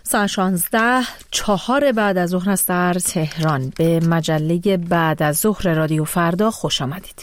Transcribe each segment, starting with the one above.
ساعت 16:04 بعد از ظهر است در تهران. به مجله بعد از ظهر رادیو فردا خوش آمدید.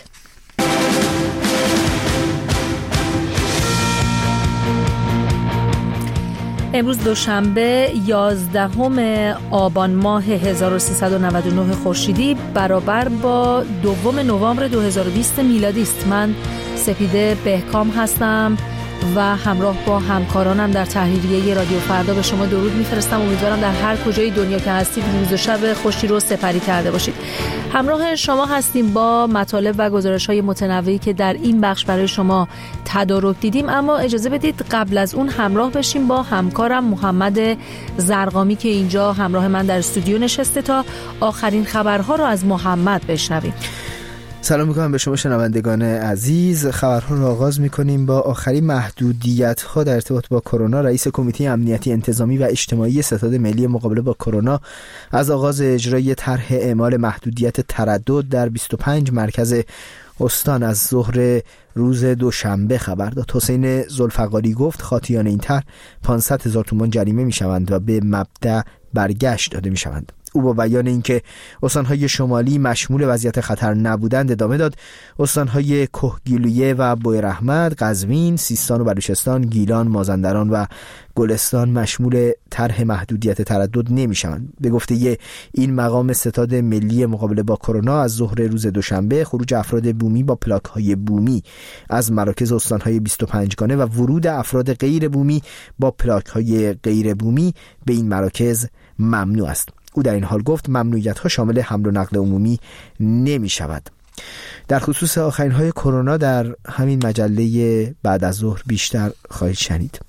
امروز دوشنبه 11 آبان ماه 1399 خورشیدی برابر با 2 نوامبر 2020 میلادی است. من سپیده بهکام هستم و همراه با همکارانم در تحریریه رادیو فردا به شما درود میفرستم. امیدوارم در هر کجای دنیا که هستید روز و شب خوشی رو سپری کرده باشید. همراه شما هستیم با مطالب و گزارش‌های متنوعی که در این بخش برای شما تدارک دیدیم، اما اجازه بدید قبل از اون همراه بشیم با همکارم محمد زرقامی که اینجا همراه من در استودیو نشسته تا آخرین خبرها رو از محمد بشنویم. سلام میکنم به شما شنوندگان عزیز. خبرها رو آغاز میکنیم با آخرین محدودیت‌ها در ارتباط با کرونا. رئیس کمیته امنیتی انتظامی و اجتماعی ستاد ملی مقابله با کرونا از آغاز اجرای طرح اعمال محدودیت تردد در 25 مرکز استان از ظهر روز دوشنبه خبر داد. حسین ذوالفقاری گفت خاطیان این طرح 500,000 تومان جریمه میشوند و به مبدأ برگشت داده میشوند. او با بیان اینکه استانهای شمالی مشمول وضعیت خطر نبودند ادامه داد استانهای کهگیلویه و بویراحمد، قزوین، سیستان و بلوچستان، گیلان، مازندران و گلستان مشمول طرح محدودیت تردد نمیشوند. به گفته این مقام ستاد ملی مقابله با کرونا از ظهر روز دوشنبه خروج افراد بومی با پلاک‌های بومی از مراکز استانهای 25 گانه و ورود افراد غیر بومی با پلاک‌های غیر بومی به این مراکز ممنوع است. او در این حال گفت ممنوعیت‌ها شامل حمل و نقل عمومی نمی شود. در خصوص آخرین‌های کرونا در همین مجله بعد از ظهر بیشتر خواهید شنید.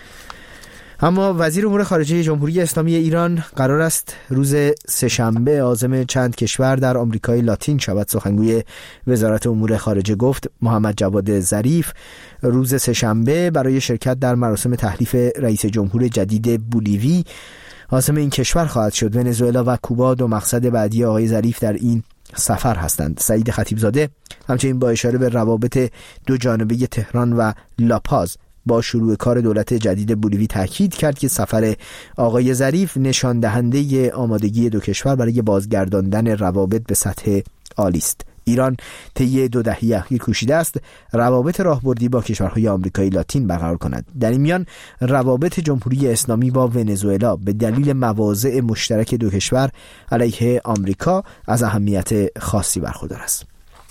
اما وزیر امور خارجه جمهوری اسلامی ایران قرار است روز سه‌شنبه عازم چند کشور در آمریکای لاتین شود. سخنگوی وزارت امور خارجه گفت محمد جواد ظریف روز سه‌شنبه برای شرکت در مراسم تحلیف رئیس جمهور جدید بولیوی عاصم این کشور خواهد شد. ونزوئلا و کوبا دو مقصد بعدی آقای ظریف در این سفر هستند. سعید خطیبزاده همچنین با اشاره به روابط دو جانبه تهران و لاپاز با شروع کار دولت جدید بولیوی تاکید کرد که سفر آقای ظریف نشان دهنده آمادگی دو کشور برای بازگرداندن روابط به سطح عالی است. ایران طی 2 دهه اخیر کوشیده است روابط راهبردی با کشورهای آمریکای لاتین برقرار کند. در این میان روابط جمهوری اسلامی با ونزوئلا به دلیل مواضع مشترک دو کشور علیه آمریکا از اهمیت خاصی برخوردار است.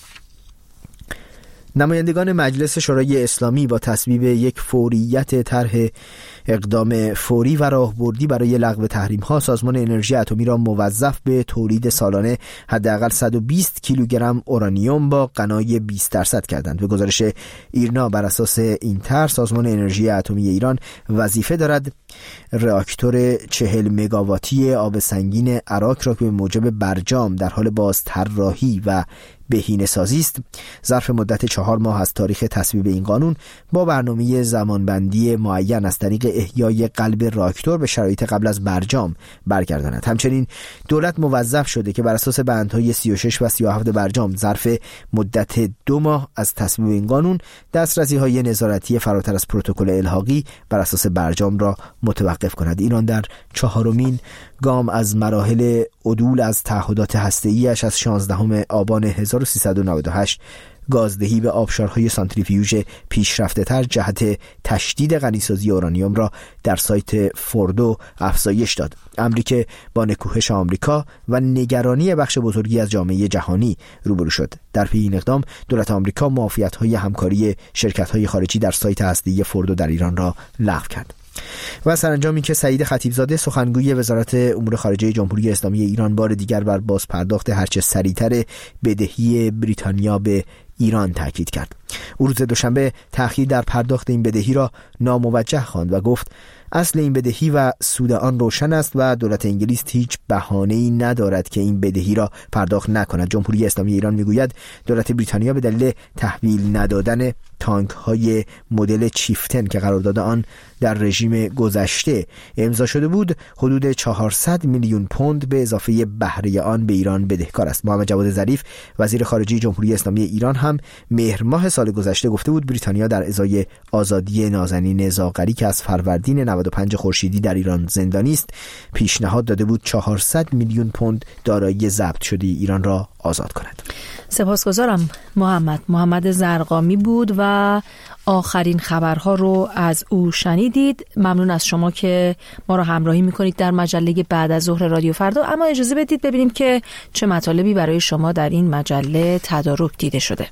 نمایندگان مجلس شورای اسلامی با تصویب یک فوریت طرح اقدام فوری و راهبردی برای لغو تحریم‌ها سازمان انرژی اتمی را موظف به تولید سالانه حداقل 120 کیلوگرم اورانیوم با غنای 20% کردند. به گزارش ایرنا بر اساس این طرح سازمان انرژی اتمی ایران وظیفه دارد راکتور 40 مگاواتی آب سنگین اراک را که به موجب برجام در حال بازطراحی و بهینه‌سازی است ظرف مدت 4 ماه از تاریخ تصویب این قانون با برنامه زمانبندی معین از طریق احیای قلب راکتور به شرایط قبل از برجام برگرداند. همچنین دولت موظف شده که بر اساس بندهای 36 و 37 برجام ظرف مدت 2 ماه از تصویب این قانون دسترسی‌های نظارتی فراتر از پروتکل الحاقی بر اساس برجام را متوقف کند. ایران در 4مین گام از مراحل عدول از تعهدات هسته‌ای‌اش از 16 آبان 1398 گازدهی به آبشارهای سانتریفیوژ پیشرفته تر جهت تشدید غنیسازی اورانیوم را در سایت فوردو افزایش داد. امری که با نکوهش آمریکا و نگرانی بخش بزرگی از جامعه جهانی روبرو شد. در پی این اقدام دولت آمریکا معافیت‌های همکاری شرکت‌های خارجی در سایت هسته‌ای فوردو در ایران را لغو کرد. و سرانجامی که سعید خطیبزاده سخنگوی وزارت امور خارجه جمهوری اسلامی ایران بار دیگر بر بازپرداخت هرچه سریعتر بدهی بریتانیا به ایران تاکید کرد. او روز دوشنبه تأخیر در پرداخت این بدهی را ناموجه خواند و گفت اصل این بدهی و سود آن روشن است و دولت انگلیس هیچ بهانه‌ای ندارد که این بدهی را پرداخت نکند. جمهوری اسلامی ایران میگوید دولت بریتانیا به دلیل تحویل ندادن تانک‌های مدل چیفتن که قرارداد آن در رژیم گذشته امضا شده بود حدود 400 میلیون پوند به اضافه بهره آن به ایران بدهکار است. محمد جواد ظریف وزیر خارجه جمهوری اسلامی ایران هم مهر ماه سال گذشته گفته بود بریتانیا در ازای آزادی نازنین زاغری که از فروردین 1395 خورشیدی در ایران زندانی است، پیشنهاد داده بود 400 میلیون پوند دارایی ضبط شده ایران را آزاد کند. سپاسگزارم محمد زرقامی بود و آخرین خبرها رو از او شنیدید. ممنون از شما که ما را همراهی میکنید در مجله بعد از ظهر رادیو فردا. اما اجازه بدید ببینیم که چه مطالبی برای شما در این مجله تدارک دیده شده.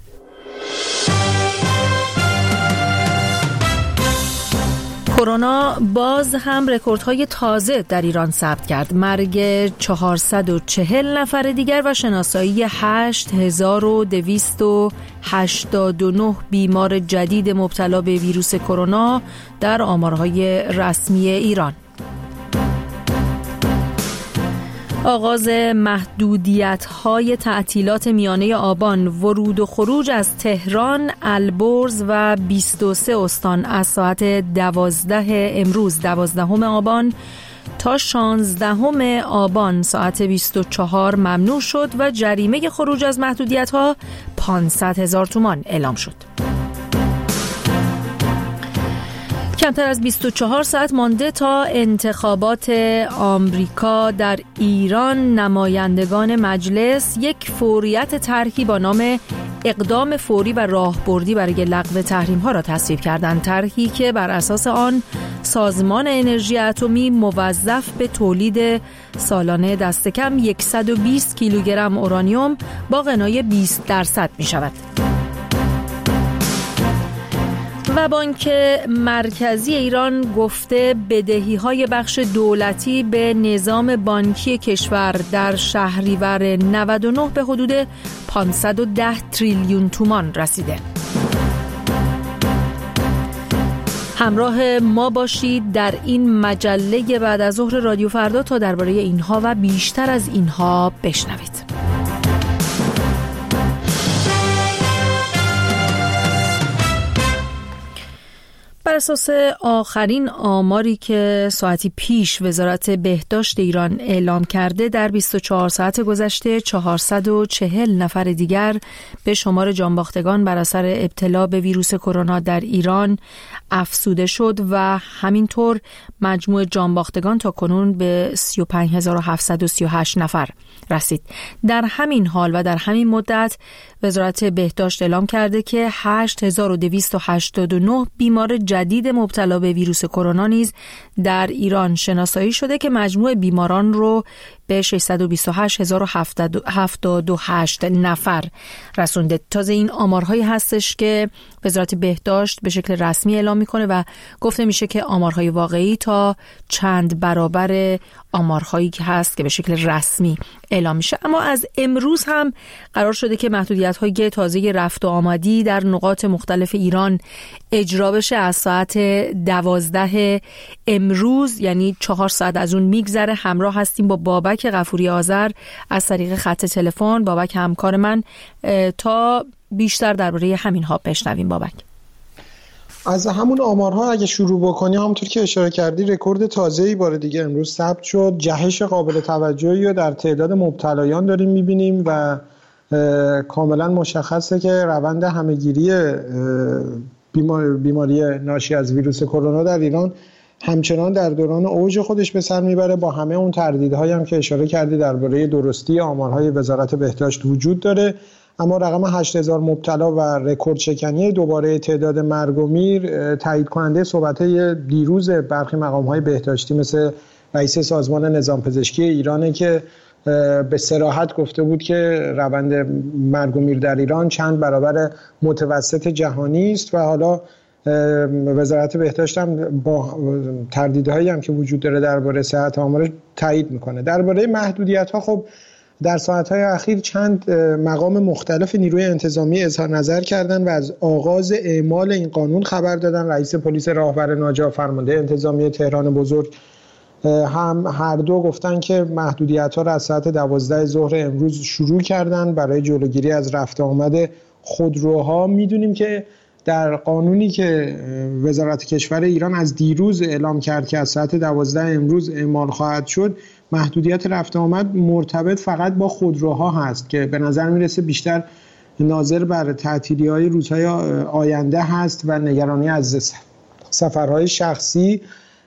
کرونا باز هم رکوردهای تازه در ایران ثبت کرد. مرگ 440 نفر دیگر و شناسایی 8289 بیمار جدید مبتلا به ویروس کرونا در آمارهای رسمی ایران. آغاز محدودیت‌های تعطیلات میانه آبان، ورود و خروج از تهران، البرز و 23 استان از ساعت 12 امروز 12 آبان تا 16 آبان ساعت 24 ممنوع شد و جریمه خروج از محدودیت‌ها 500,000 تومان اعلام شد. کمتر از 24 ساعت مانده تا انتخابات آمریکا در ایران، نمایندگان مجلس یک فوریت طرحی با نام اقدام فوری و راهبردی برای لغو تحریم‌ها را تصویب کردند. طرحی که بر اساس آن سازمان انرژی اتمی موظف به تولید سالانه دست کم 120 کیلوگرم اورانیوم با غنای 20% می شود. و بانک مرکزی ایران گفته بدهی‌های بخش دولتی به نظام بانکی کشور در شهریور 99 به حدود 510 تریلیون تومان رسیده. همراه ما باشید در این مجله بعد از ظهر رادیو فردا تا درباره اینها و بیشتر از اینها بشنوید. بر اساس آخرین آماری که ساعتی پیش وزارت بهداشت ایران اعلام کرده، در 24 ساعت گذشته 440 نفر دیگر به شمار جانباختگان بر اثر ابتلا به ویروس کرونا در ایران افزوده شد و همینطور مجموع جانباختگان تا کنون به 35738 نفر رسید. در همین حال و در همین مدت وزارت بهداشت اعلام کرده که 8289 بیمار جدید مبتلا به ویروس کرونا نیز در ایران شناسایی شده که مجموع بیماران رو به 628078 نفر رسونده. تازه این آمارهایی هستش که وزارت بهداشت به شکل رسمی اعلام میکنه و گفته میشه که آمارهای واقعی تا چند برابر آمارهایی که هست که به شکل رسمی اعلام میشه. اما از امروز هم قرار شده که محدودیت‌های تازه رفت و آمدی در نقاط مختلف ایران اجرا بشه. از ساعت 12 امروز، یعنی 4 ساعت از اون میگذره، همراه هستیم با بابک غفوری آذر از طریق خط تلفن. بابک همکار من، تا بیشتر درباره همین ها بشنویم. بابک، از همون آمارها اگه شروع بکنیم، همونطور که اشاره کردی رکورد تازه‌ای بار دیگه امروز ثبت شد. جهش قابل توجهی رو در تعداد مبتلایان داریم می‌بینیم و کاملا مشخصه که روند همه‌گیری بیماری ناشی از ویروس کرونا در ایران همچنان در دوران اوج خودش به سر میبره، با همه اون تردیدهایی هم که اشاره کردی درباره درستی آمارهای وزارت بهداشت وجود داره. اما رقم 8000 مبتلا و رکورد شکنی دوباره تعداد مرگ و میر تایید کننده صحبت‌های دیروز برخی مقام‌های بهداشتی مثل رئیس سازمان نظام پزشکی ایرانه که به صراحت گفته بود که روند مرگ و میر در ایران چند برابر متوسط جهانی است و حالا وزارت بهداشت هم با تردیدهایی هم که وجود داره درباره صحت آمار تایید میکنه. درباره محدودیت‌ها، خب در ساعت‌های اخیر چند مقام مختلف نیروی انتظامی اظهار نظر کردن و از آغاز اعمال این قانون خبر دادن. رئیس پلیس راهور ناجا، فرمانده انتظامی تهران بزرگ هم هر دو گفتن که محدودیت‌ها را از ساعت 12 ظهر امروز شروع کردن برای جلوگیری از رفت آمد خودروها. میدونیم که در قانونی که وزارت کشور ایران از دیروز اعلام کرد که از ساعت 12 امروز اعمال خواهد شد، محدودیت رفت آمد مرتبط فقط با خودروها هست که به نظر میرسه بیشتر ناظر بر تعطیلی‌های روزهای آینده هست و نگرانی از سفرهای شخصی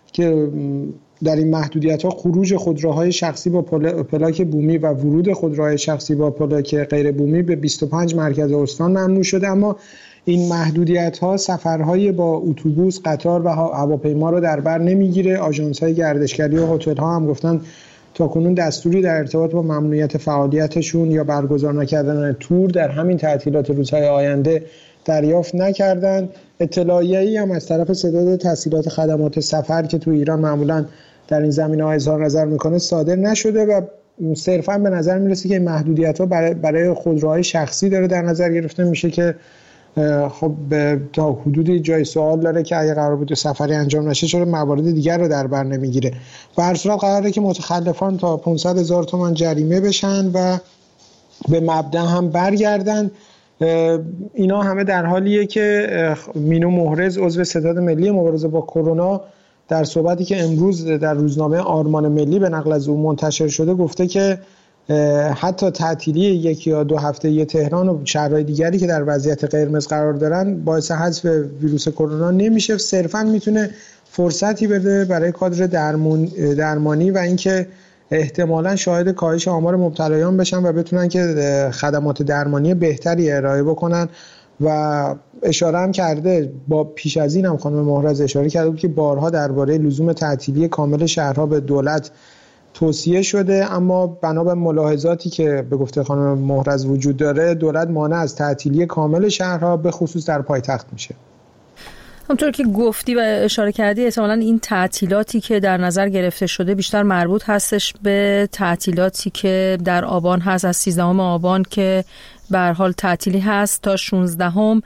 که در این محدودیت‌ها خروج خودروهای شخصی با پلاک بومی و ورود خودروهای شخصی با پلاک غیر بومی به 25 مرکز استان ممنوع شده، اما این محدودیت‌ها سفرهای با اتوبوس، قطار و هواپیما رو در بر نمیگیره. آژانس‌های گردشگری و هتل‌ها هم گفتن تاکنون دستوری در ارتباط با ممنوعیت فعالیتشون یا برگزار نکردن تور در همین تعطیلات روزهای آینده دریافت نکردن. اطلاعیه‌ای هم از طرف ستاد تسهیلات خدمات سفر که تو ایران معمولاً در این زمینه‌ها اظهار نظر میکنه صادر نشده و صرفاً به نظر میرسه که محدودیت‌ها برای خودروهای شخصی داره در نظر گرفته میشه که خب تا حدودی جای سوال داره که اگه قرار بود سفری انجام نشه چرا موارد دیگر رو در بر نمیگیره. به هر صورت قراره که متخلفان تا 500,000 تومان جریمه بشن و به مبدا هم برگردن. اینا همه در حالیه که مینو محرز عضو ستاد ملی مبارزه با کرونا در صحبتی که امروز در روزنامه آرمان ملی به نقل از او منتشر شده گفته که حتی تعطیلی 1 یا 2 هفته تهران و شهرهای دیگری که در وضعیت قرمز قرار دارن باعث حذف ویروس کرونا نمیشه، صرفاً میتونه فرصتی بده برای کادر درمانی و اینکه احتمالاً شاهد کاهش آمار مبتلایان بشن و بتونن که خدمات درمانی بهتری ارائه بکنن. و اشاره هم کرده با پیش از این هم خانم محرز اشاره کرده بود که بارها درباره لزوم تعطیلی کامل شهرها به دولت توصیه شده، اما بنا به ملاحظاتی که به گفته خانم محرز وجود داره دولت مانع از تعطیلی کامل شهرها به خصوص در پایتخت میشه. همونطور که گفتی و اشاره کردی احتمالاً این تعطیلاتی که در نظر گرفته شده بیشتر مربوط هستش به تعطیلاتی که در آبان هست، از 13 آبان که به هر حال تعطیلی هست تا 16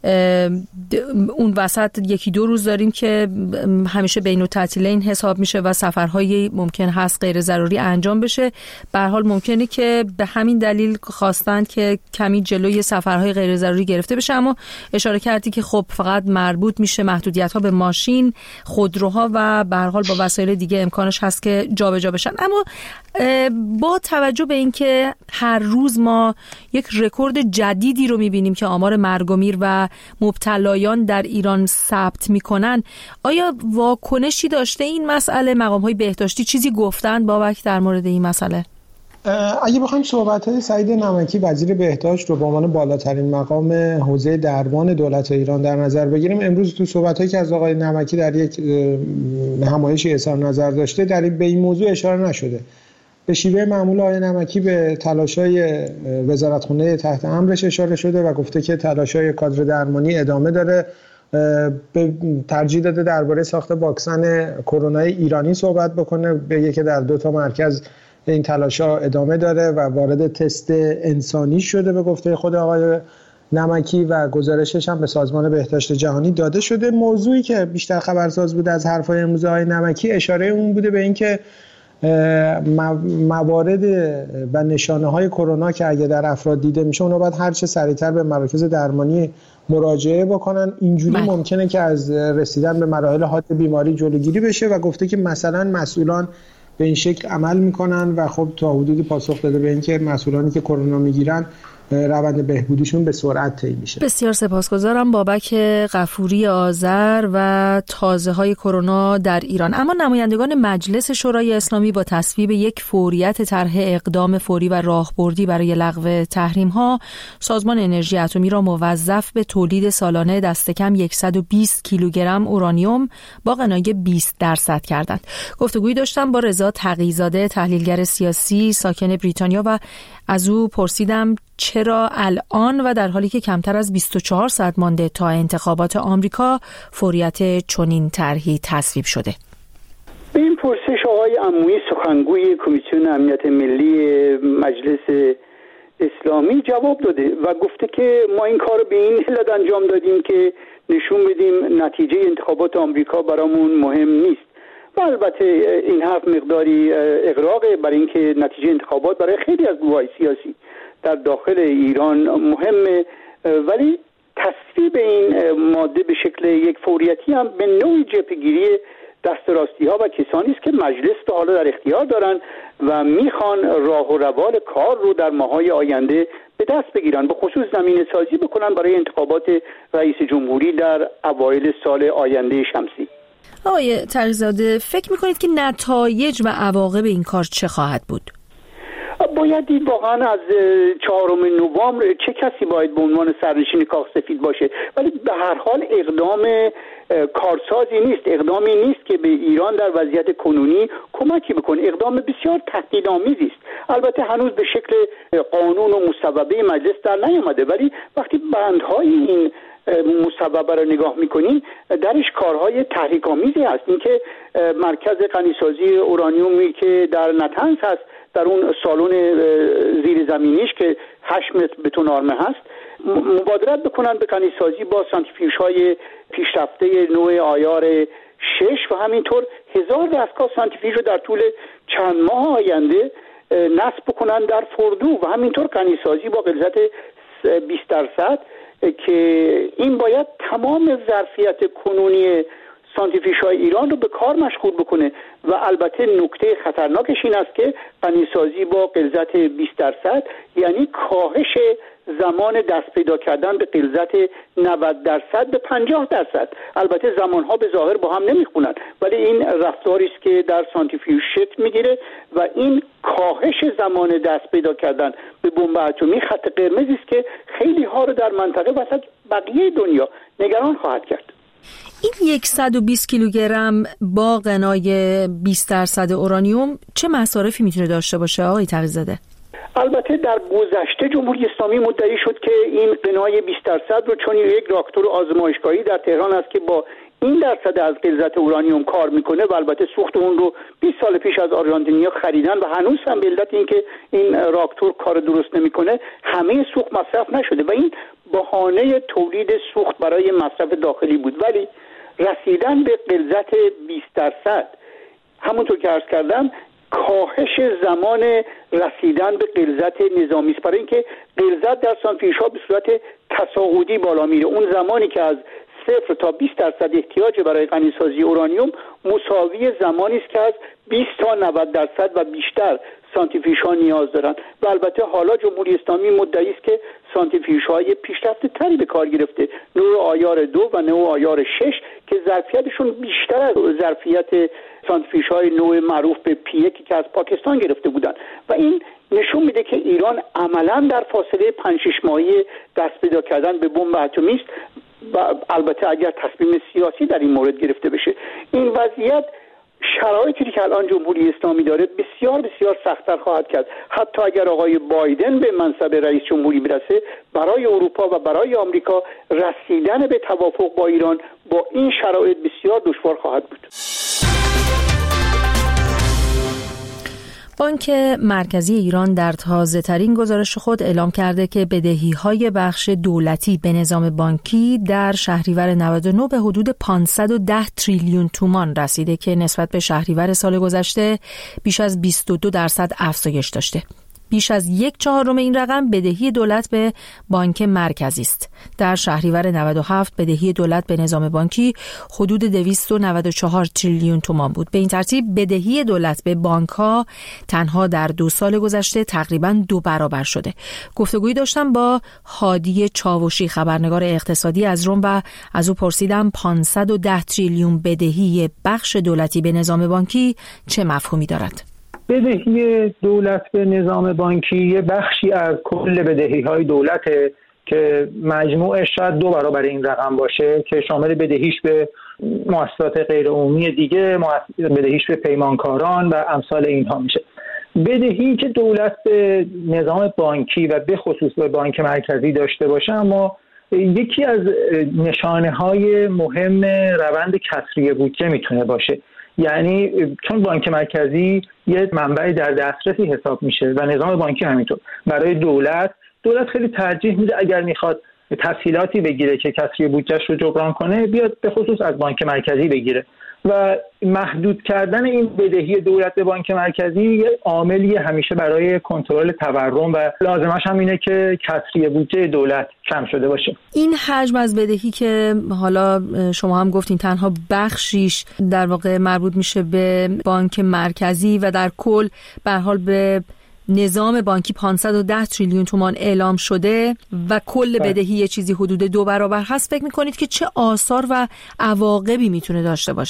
اون وسط 1-2 روز داریم که همیشه بین التعطیلین حساب میشه و سفرهایی ممکن هست غیر ضروری انجام بشه. به هر حال ممکنه که به همین دلیل خواستن که کمی جلوی سفرهای غیر ضروری گرفته بشه، اما اشاره کردی که خب فقط مربوط میشه محدودیت‌ها به ماشین، خودروها و به هر حال با وسایل دیگه امکانش هست که جابجا بشن. اما با توجه به اینکه هر روز ما یک رکورد جدیدی رو می‌بینیم که آمار مرگ و میر و مبتلایان در ایران ثبت می‌کنن، آیا واکنشی داشته این مسئله؟ مقام‌های بهداشتی چیزی گفتن بابک در مورد این مسئله؟ اگه بخوایم صحبت‌های سعید نمکی وزیر بهداشت رو به عنوان بالاترین مقام حوزه درمان دولت ایران در نظر بگیریم، امروز تو صحبت‌هایی که از آقای نمکی در یک نمایشی اظهار نظر داشته در به این موضوع اشاره نشده. به شیوه معمول آقای نمکی به تلاش‌های وزارتخانه تحت امرش اشاره شده و گفته که تلاش‌های کادر درمانی ادامه داره. به ترجیح داده درباره ساخت واکسن کرونا ایرانی صحبت بکنه، بگه که در 2 مرکز این تلاش‌ها ادامه داره و وارد تست انسانی شده به گفته خود آقای نمکی و گزارشش هم به سازمان بهداشت جهانی داده شده. موضوعی که بیشتر خبرساز بود از حرفای امروز آقای نمکی اشاره اون بوده به اینکه موارد و نشانه‌های کرونا که اگه در افراد دیده میشه اونا باید هر چه سریعتر به مراکز درمانی مراجعه بکنن. اینجوری ممکنه که از رسیدن به مراحل حاد بیماری جلوگیری بشه و گفته که مثلا مسئولان به این شکل عمل میکنن و خب تا حدودی پاسخ داده به اینکه مسئولانی که کرونا میگیرن روند بهبودیشون به سرعت طی میشه. بسیار سپاسگزارم بابک غفوری آذر و تازه‌های کرونا در ایران. اما نمایندگان مجلس شورای اسلامی با تصویب یک فوریت طرح اقدام فوری و راهبردی برای لغو تحریم‌ها، سازمان انرژی اتمی را موظف به تولید سالانه دست کم 120 کیلوگرم اورانیوم با غنای 20% کردند. گفتگویی داشتم با رضا تقی‌زاده، تحلیلگر سیاسی ساکن بریتانیا، و از او پرسیدم چرا الان و در حالی که کمتر از 24 ساعت مانده تا انتخابات آمریکا فوریت چنین طرحی تصویب شده. به این پرسش آقای عمویی سخنگوی کمیسیون امنیت ملی مجلس اسلامی جواب داده و گفته که ما این کار به این علت انجام دادیم که نشون بدیم نتیجه انتخابات آمریکا برامون مهم نیست. و البته این حرف مقداری اغراقه برای اینکه نتیجه انتخابات برای خیلی از گروه‌های سیاسی در داخل ایران مهمه، ولی تصویب این ماده به شکل یک فوریتی هم به نوعی جبهه‌گیری دست راستی ها و کسانی است که مجلس تا حالا در اختیار دارن و میخوان راه و روال کار رو در ماه‌های آینده به دست بگیرن، به خصوص زمینه سازی بکنن برای انتخابات رئیس جمهوری در اوایل سال آینده شمسی. آقای تقی‌زاده، فکر میکنید که نتایج و عواقب این کار چه خواهد بود؟ باید دید واقعا از 4 نوامبر چه کسی باید به عنوان سرنشین کاخ سفید باشه، ولی به هر حال اقدام کارسازی نیست، اقدامی نیست که به ایران در وضعیت کنونی کمکی بکنه، اقدام بسیار تهدیدآمیزی است. البته هنوز به شکل قانون و مصوبه مجلس در نیامده، ولی وقتی بندهای این مصوبه رو نگاه میکنیم درش کارهای تحریک‌آمیزی هست. اینکه مرکز غنیسازی اورانیومی که در نتنز هست، در اون سالن زیرزمینیش که 8 متر بتون آرمه هست، مبادرت بکنن به غنیسازی با سانتریفیوژهای پیشرفته نوع آیار 6 و همینطور 1000 دستگاه سانتریفیوژ رو در طول چند ماه آینده نصب بکنن در فردو و همینطور غنیسازی با غلظت 20% که این باید تمام ظرفیت کنونی سانتریفیوژهای ایران رو به کار مشغول بکنه و البته نکته خطرناکش این است که غنیسازی با غلظت 20% یعنی کاهش زمان دست پیدا کردن به غلظت 90% به 50%. البته زمانها به ظاهر با هم نمیخونن، ولی این رفتاری است که در سانتریفیوژ شکل میگیره و این کاهش زمان دست پیدا کردن به بمب اتمی خط قرمزی است که خیلی ها رو در منطقه و اصلا بقیه دنیا نگران خواهد کرد. این 120 کیلوگرم با غنای 20% اورانیوم چه مصارفی میتونه داشته باشه آقای تقی‌زاده؟ البته در گذشته جمهوری اسلامی مدعی شد که این غنای 20% رو چون یک راکتور آزمایشگاهی در تهران است که با این درصد از غلظت اورانیوم کار میکنه و البته سوخت اون رو 20 سال پیش از آرژانتینیا خریدن و هنوز هم به علت اینکه این راکتور کار درست نمیکنه همه سوخت مصرف نشده و این بهانه تولید سوخت برای مصرف داخلی بود. ولی رسیدن به غلظت 20% همونطور که عرض کردم کاهش زمان رسیدن به غلظت نظامی است، برای اینکه غلظت در سانتریفیوژها به صورت تصاعدی بالا میره. اون زمانی که از 0 تا 20% احتیاج برای غنیسازی اورانیوم مساوی زمانی است که از 20 تا 90% و بیشتر سانتریفیوژها نیاز دارن و البته حالا جمهوری اسلامی مدعی است که سانتریفیوژهای پیشرفته تری به کار گرفته، نوع آیار 2 و نوع آیار 6 که ظرفیتشون بیشتر از ظرفیت سانتریفیوژهای نوع معروف به P1 که از پاکستان گرفته بودن و این نشون میده که ایران عملاً در فاصله 5-6 ماهی دست پیدا کردن به بمب اتمی است و البته اگر تصمیم سیاسی در این مورد گرفته بشه این وضعیت شرایطی که الان جمهوری اسلامی داره بسیار بسیار سخت‌تر خواهد کرد. حتی اگر آقای بایدن به منصب رئیس جمهوری برسه، برای اروپا و برای آمریکا رسیدن به توافق با ایران با این شرایط بسیار دشوار خواهد بود. بانک مرکزی ایران در تازه‌ترین گزارش خود اعلام کرده که بدهی‌های بخش دولتی به نظام بانکی در شهریور 99 به حدود 510 تریلیون تومان رسیده که نسبت به شهریور سال گذشته بیش از 22% افزایش داشته. بیش از 1/4 این رقم بدهی دولت به بانک مرکزی است. در شهریور 97 بدهی دولت به نظام بانکی حدود 294 تریلیون تومان بود. به این ترتیب بدهی دولت به بانک‌ها تنها در 2 سال گذشته تقریباً 2 برابر شده. گفتگویی داشتم با هادی چاوشی، خبرنگار اقتصادی از روم و از او پرسیدم 510 تریلیون بدهی بخش دولتی به نظام بانکی چه مفهومی دارد؟ بدهی دولت به نظام بانکی یه بخشی از کل بدهی‌های دولته که مجموعش شاید 2 برابر این رقم باشه که شامل بدهیش به مؤسسات غیرعمومی دیگه، بدهیش به پیمانکاران و امثال اینها میشه. بدهی که دولت به نظام بانکی و به خصوص به بانک مرکزی داشته باشه اما یکی از نشانه‌های مهم روند کسری بودجه میتونه باشه. یعنی چون بانک مرکزی یه منبع در دسترسی حساب میشه و نظام بانکی همینطور، برای دولت خیلی ترجیح میده اگر میخواد تسهیلاتی بگیره که کسری بودجهش رو جبران کنه بیاد به خصوص از بانک مرکزی بگیره و محدود کردن این بدهی دولت به بانک مرکزی یه عاملی همیشه برای کنترل تورم و لازمش هم اینه که کسری بودجه دولت کم شده باشه. این حجم از بدهی که حالا شما هم گفتین تنها بخشیش در واقع مربوط میشه به بانک مرکزی و در کل به هر حال به نظام بانکی 510 تریلیون تومان اعلام شده و کل بدهی چیزی حدود 2 برابر هست. فکر میکنید که چه آثار و عواقبی میتونه داشته باشه؟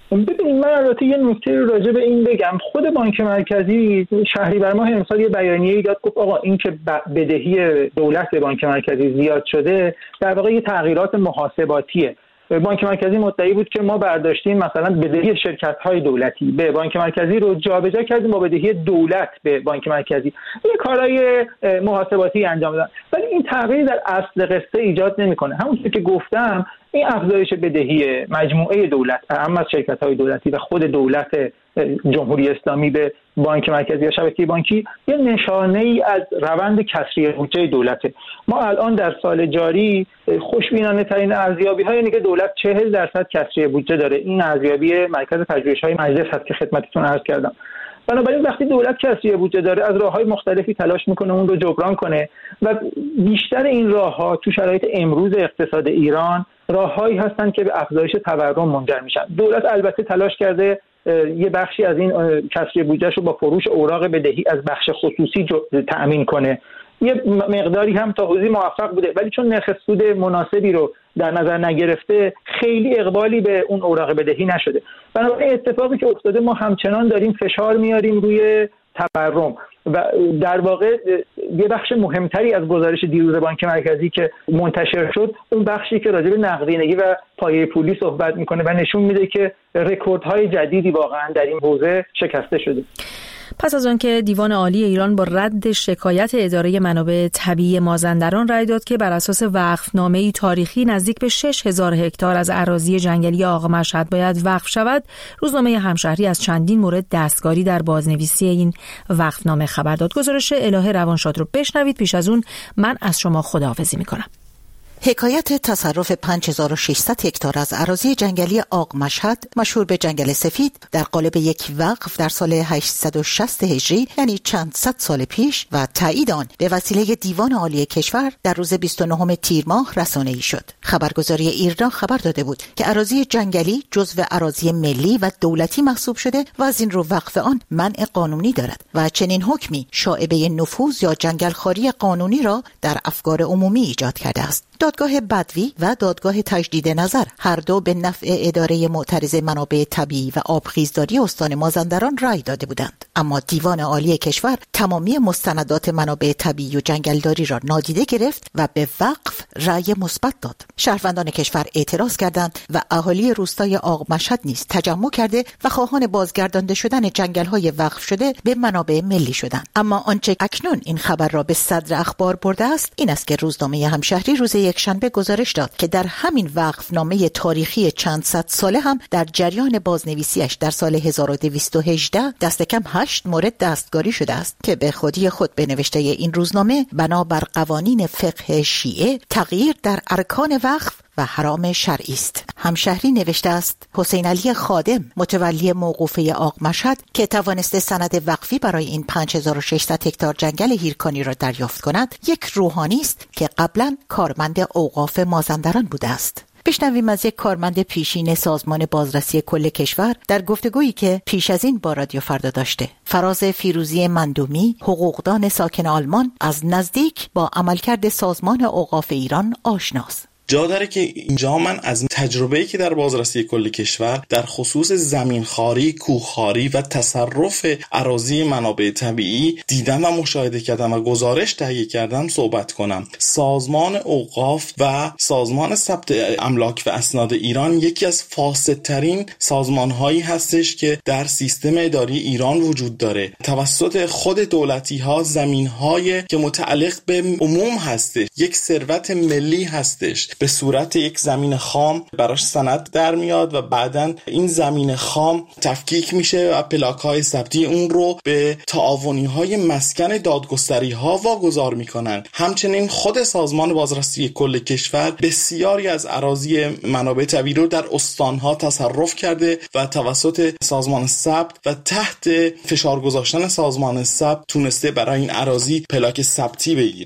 ببینید من البته یه نکته راجع به این بگم. خود بانک مرکزی شهریور ماه امسال یه بیانیه‌ای داد، گفت آقا این که بدهی دولت به بانک مرکزی زیاد شده در واقع یه تغییرات محاسباتیه. بانک مرکزی مدعی بود که ما برداشتیم مثلا بدهی شرکت‌های دولتی به بانک مرکزی رو جابجا کردیم با بدهی دولت به بانک مرکزی، یه کارهای محاسباتی انجام دادن، ولی این تغییر در اصل قصه ایجاد نمی‌کنه. همونطور که گفتم این افزایش بدهی مجموعه دولت، اهم از شرکت‌های دولتی و خود دولت جمهوری اسلامی به بانک مرکزی یا شبکه بانکی یه نشانه‌ای از روند کسری بودجه دولته. ما الان در سال جاری خوشبینانه ترین ارزیابی‌های اینه که دولت 40% کسری بودجه داره. این ارزیابی مرکز پژوهش‌های مجلس هست که خدمتتون عرض کردم. بنابراین وقتی دولت کسری بودجه داره از راه‌های مختلفی تلاش میکنه اون رو جبران کنه و بیشتر این راه‌ها تو شرایط امروز اقتصاد ایران راه‌هایی هستن که به افزایش تورم منجر میشن. دولت البته تلاش کرده یه بخشی از این کسری بودجه‌ش رو با فروش اوراق بدهی از بخش خصوصی تأمین کنه. یه مقداری هم تا حدودی موفق بوده، ولی چون نرخ سود مناسبی رو در نظر نگرفته خیلی اقبالی به اون اوراق بدهی نشده. بنابراین اتفاقی که افتاده ما همچنان داریم فشار میاریم روی تورم و در واقع یه بخش مهمتری از گزارش دیروز بانک مرکزی که منتشر شد اون بخشی که راجع به نقدینگی و پایه پولی صحبت میکنه و نشون میده که رکوردهای جدیدی واقعا در این حوزه شکسته شده. پس از آن که دیوان عالی ایران با رد شکایت اداره منابع طبیعی مازندران رأی داد که بر اساس وقفنامه‌ای تاریخی نزدیک به 6000 هکتار از اراضی جنگلی آق مشهد باید وقف شود، روزنامه همشهری از چندین مورد دستکاری در بازنویسی این وقفنامه خبر داد. گزارش الهه روانشاد رو بشنوید. پیش از اون من از شما خداحافظی می‌کنم. حکایت تصرف 5600 هکتار از اراضی جنگلی آق مشهد مشهور به جنگل سفید در قالب یک وقف در سال 860 هجری یعنی چند صد سال پیش و تایید آن به وسیله دیوان عالی کشور در روز 29 تیر ماه رسانه‌ای شد. خبرگزاری ایرنا خبر داده بود که اراضی جنگلی جزو اراضی ملی و دولتی محسوب شده و از این رو وقف آن منع قانونی دارد و چنین حکمی شائبه نفوذ یا جنگلخواری قانونی را در افکار عمومی ایجاد کرده است. دادگاه بدوی و دادگاه تجدید نظر هر دو به نفع اداره معترض منابع طبیعی و آبخیزداری استان مازندران رأی داده بودند، اما دیوان عالی کشور تمامی مستندات منابع طبیعی و جنگلداری را نادیده گرفت و به وقف رأی مثبت داد. شهروندان کشور اعتراض کردند و اهالی روستای آق مشهد نیز تجمع کرده و خواهان بازگردانده شدن جنگل‌های وقف شده به منابع ملی شدند. اما آنچه اکنون این خبر را به صدر اخبار برده است این است که روزنامه همشهری روز یکشنبه گزارش داد که در همین وقفنامه تاریخی چند صد ساله هم در جریان بازنویسیش در سال 1218 دست کم 8 مورد دستکاری شده است که به خودی خود به نوشته این روزنامه بنا بر قوانین فقه شیعه تغییر در ارکان وقف و حرام شرعی است. همشهری نوشته است حسین علی خادم متولی موقوفه آق مشهد که توانسته سند وقفی برای این 5600 هکتار جنگل هیرکانی را دریافت کند یک روحانی است که قبلا کارمند اوقاف مازندران بوده است. بشنویم از یک کارمند پیشین سازمان بازرسی کل کشور در گفتگویی که پیش از این با رادیو فردا داشته. فراز فیروزی مندومی حقوقدان ساکن آلمان از نزدیک با عملکرد سازمان اوقاف ایران آشناست. جا داره که اینجا من از تجربه‌ای که در بازرسی کل کشور در خصوص زمینخواری، کوهخواری و تصرف اراضی منابع طبیعی دیدم و مشاهده کردم و گزارش تهیه کردم صحبت کنم. سازمان اوقاف و سازمان ثبت املاک و اسناد ایران یکی از فاسدترین سازمان‌هایی هستش که در سیستم اداری ایران وجود داره. توسط خود دولتی‌ها زمین‌های که متعلق به عموم هستش، یک ثروت ملی هستش، به صورت یک زمین خام براش سند در میاد و بعداً این زمین خام تفکیک میشه و پلاک‌های ثبتی اون رو به تعاونی‌های مسکن دادگستری‌ها واگذار میکنن. همچنین خود سازمان بازرسی کل کشور بسیاری از اراضی منابع طبیعی رو در استان‌ها تصرف کرده و توسط سازمان ثبت و تحت فشار گذاشتن سازمان ثبت تونسته برای این اراضی پلاک ثبتی بگیره.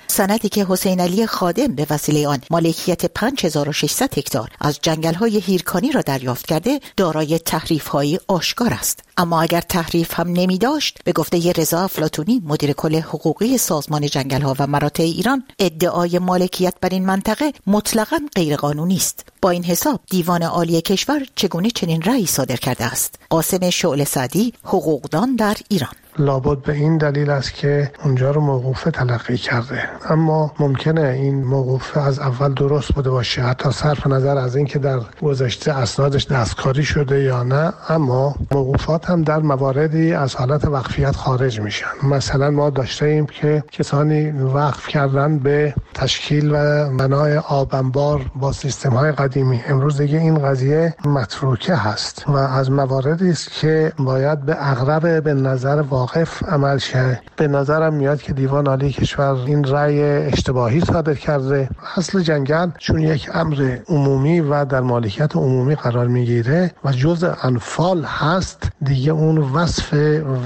سندی که حسین علی خادم به وسیله آن مالکیت 5600 هکتار از جنگل‌های هیرکانی را دریافت کرده، دارای تحریف‌های آشکار است. اما اگر تحریف هم نمی داشت، به گفته رضا افلاطونی مدیر کل حقوقی سازمان جنگل‌ها و مراتع ایران، ادعای مالکیت بر این منطقه مطلقاً غیرقانونی است. با این حساب دیوان عالی کشور چگونه چنین رأی صادر کرده است؟ قاسم شعله سعدی، حقوقدان در ایران: لابد به این دلیل است که اونجا رو موقوفه تلقی کرده، اما ممکنه این موقوفه از اول درست بوده باشه، حتی صرف نظر از این که در گذشته اسنادش دستکاری شده یا نه. اما موقوفات هم در مواردی از حالت وقفیت خارج میشن. مثلا ما داشتیم که کسانی وقف کردن به تشکیل و بنای آب انبار با سیستم های قدیمی. امروز دیگه این قضیه متروکه هست و از مواردی است که باید به اقرب به نظر واقف عمل شه. به نظرم میاد که دیوان عالی کشور این رأی اشتباهی صادر کرده. اصل جنگل چون یک امر عمومی و در مالکیت عمومی قرار میگیره و جزء انفال هست، دیگه اون وصف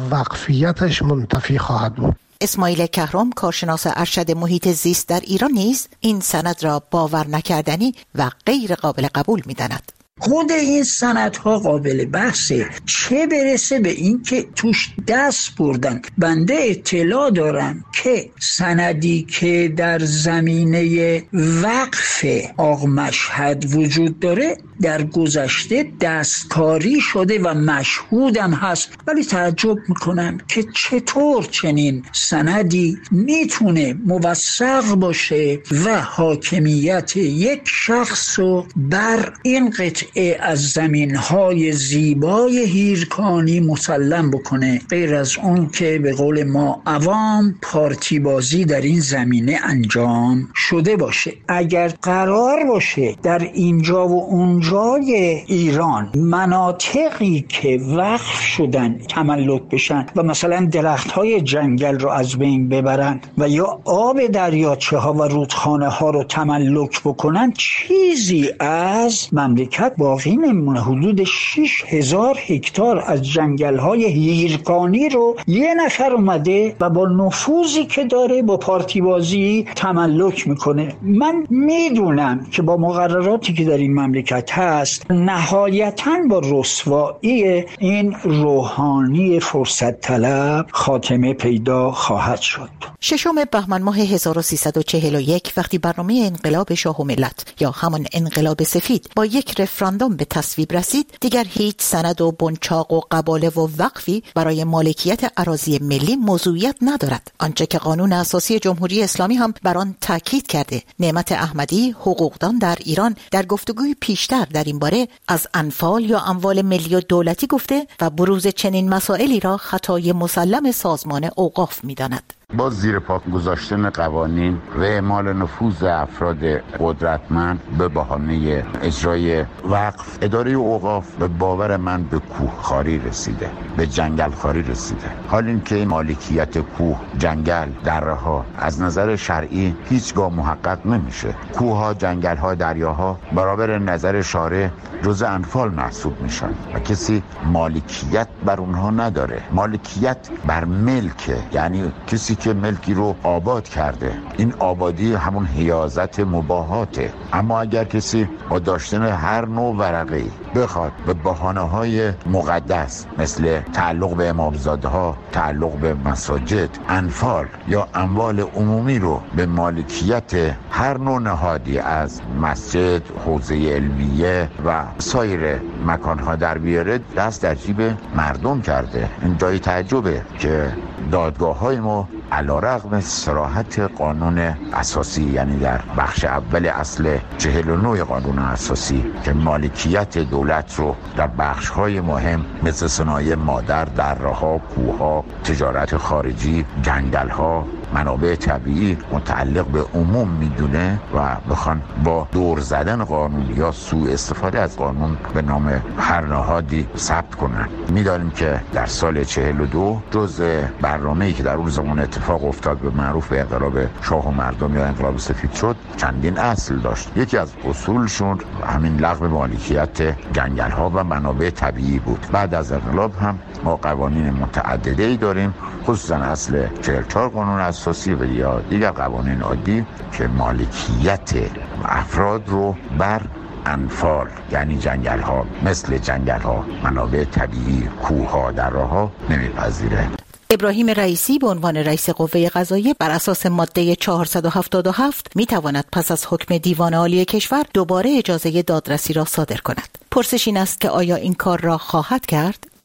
وقفیتش منتفی خواهد بود. اسماعیل کهرم، کارشناس ارشد محیط زیست در ایران، نیز این سند را باور نکردنی و غیر قابل قبول می‌داند. خود این سندها قابل بحثه، چه برسه به این که توش دست بردن. بنده اطلاع دارم که سندی که در زمینه وقف آق مشهد وجود داره در گذشته دستکاری شده و مشهودم هست، ولی تعجب میکنم که چطور چنین سندی میتونه موثق باشه و حاکمیت یک شخص رو بر این قطعه از زمینهای زیبای هیرکانی مسلم بکنه، غیر از اون که به قول ما عوام پارتی بازی در این زمینه انجام شده باشه. اگر قرار باشه در اینجا و اونجای ایران مناطقی که وقف شدن تملک بشن و مثلا درختهای جنگل رو از بین ببرن و یا آب دریاچه ها و رودخانه ها رو تملک بکنن، چیزی از مملکت باقی نمونه. حدود 6000 هکتار از جنگل‌های هیرکانی رو یه نفر اومده و با نفوذی که داره با پارتی بازی تملک میکنه. من میدونم که با مقرراتی که در این مملکت هست نهایتاً با رسوایی این روحانی فرصت طلب خاتمه پیدا خواهد شد. 6 بهمن ماه 1341 وقتی برنامه انقلاب شاه و ملت یا همان انقلاب سفید با یک رفراندوم به تصویب رسید، دیگر هیچ سند و بنچاق و قباله و وقفی برای مالکیت اراضی ملی موضوعیت ندارد. آنچه که قانون اساسی جمهوری اسلامی هم بر آن تاکید کرده. نعمت احمدی، حقوقدان در ایران، در گفتگوی پیشتر در این باره از انفال یا اموال ملی و دولتی گفته و بروز چنین مسائلی را خطای مسلم سازمان اوقاف می‌داند. با زیر پا گذاشتن قوانین و اعمال نفوذ افراد قدرتمند به بهانه اجرای وقف، اداره اوقاف به باور من به کوهخواری رسیده، به جنگلخواری رسیده. حال این که مالکیت کوه، جنگل، دره‌ها از نظر شرعی هیچگاه محقق نمیشه. کوه‌ها، جنگل‌ها، دریاها برابر نظر شارع جزء انفال محسوب میشن و کسی مالکیت بر اونها نداره. مالکیت بر ملکه، یعنی کسی که ملکی رو آباد کرده. این آبادی همون حیازت مباهاته. اما اگر کسی با داشتن هر نوع ورقه‌ای بخواد به بهانه‌های مقدس مثل تعلق به امامزاده‌ها، تعلق به مساجد، انفال یا اموال عمومی رو به مالکیت هر نوع نهادی از مسجد، حوزه علمیه و سایر مکانها در بیاره، دست در جیب مردم کرده. این جای تعجبه که دادگاه‌های ما علیرغم صراحت قانون اساسی، یعنی در بخش اول اصل 49 قانون اساسی که مالکیت دولت رو در بخش‌های مهم مثل صنایع مادر، دره‌ها، کوه‌ها، تجارت خارجی، جنگل‌ها، منابع طبیعی متعلق به عموم میدونه و بخوان با دور زدن قانون یا سوء استفاده از قانون به نام هر نهادی ثبت کنن. میدانیم که در سال 42 جزء برنامه‌ای که در اون زمان اتفاق افتاد به معروف به انقلاب شاه و مردم یا انقلاب سفید شد چندین اصل داشت. یکی از اصولشون همین لغو مالکیت جنگل‌ها و منابع طبیعی بود. بعد از انقلاب هم ما قوانین متعددی داریم، خصوصا اصل 44 قانون اساسی و یا دیگر قوانین عادی که مالکیت افراد رو بر انفال یعنی جنگل ها مثل جنگل ها، منابع طبیعی، کوه ها، دراها نمیپذیره. ابراهیم رئیسی به عنوان رئیس قوه قضاییه بر اساس ماده 477 میتواند پس از حکم دیوان عالی کشور دوباره اجازه دادرسی را صادر کند. پرسش این است که آیا این کار را خواهد کرد؟